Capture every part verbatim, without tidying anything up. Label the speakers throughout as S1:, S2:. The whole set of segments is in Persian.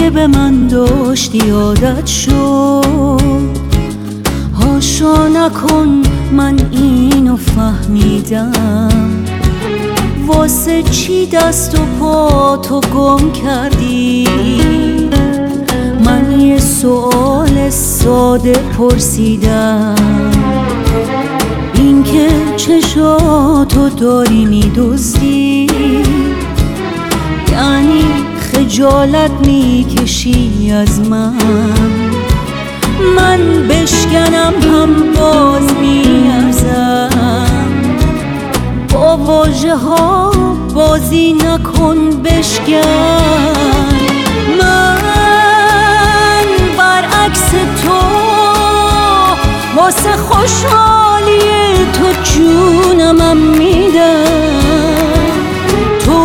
S1: که به من داشتی عادت شد. هاشا نکن من اینو فهمیدم، واسه چی دست و پا تو گم کردی؟ من یه سوال ساده پرسیدم، این که چشاتو داری میدزدی، یعنی خجالت میکشی از من؟ من بشکنم هم باز میارزم، با واژه ها بازی نکن بشکن. من برعکس تو واسه خوشحالی تو جونمم میدم، تو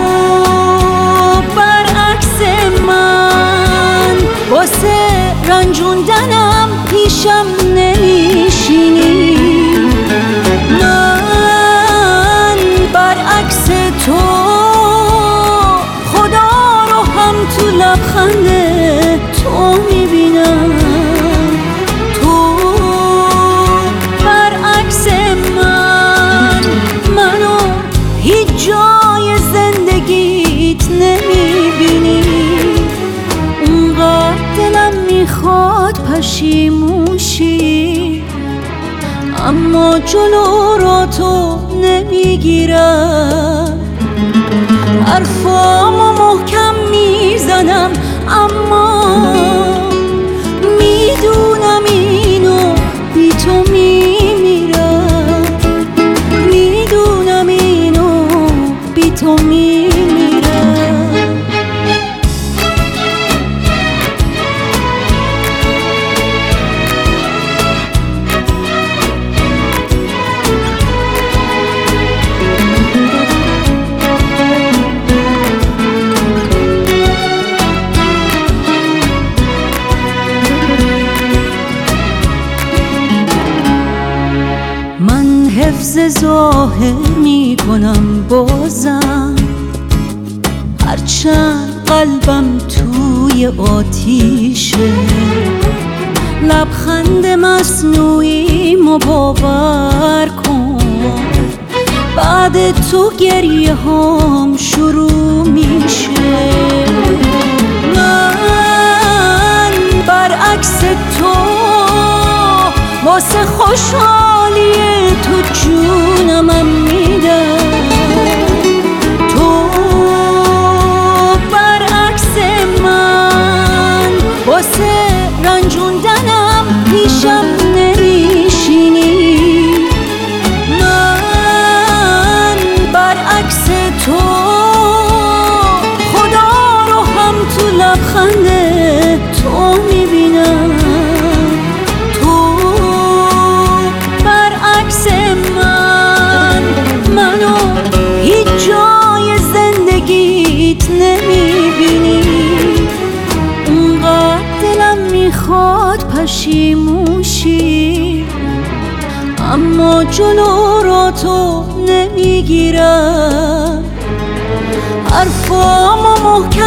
S1: برعکس من واسه رنجوندنم پیشم نمیشینی. من برعکس تو خدا رو هم تو لبخند تو میبینم، تو برعکس من منو هیچ جای زندگیت نمیبینی. اونقدر دلم میخواد پشیموشی، اما جلو را تو نمیگیرم. حرفامو محکم میزنم اما میدونم اینو بی تو میمیرم، میدونم اینو بی تو میمیرم. حفظ ظاهر می کنم بازم، هرچند قلبم توی آتیشه. لبخند مصنوعی مو باور کن، بعد تو گریه هام شروع میشه. من برعکس تو واسه خوشحالی تو جونمم میدم، تو برعکس من واسه رنجوندنم پیشم نمیشینی. من برعکس تو خدا رو هم تو لبخند تو میبینم، منو هیچ جای زندگیت نمیبینی. اونقدر دلم میخواد پشیموشی، اما جلو را تو نمیگیرم. حرفامو محکم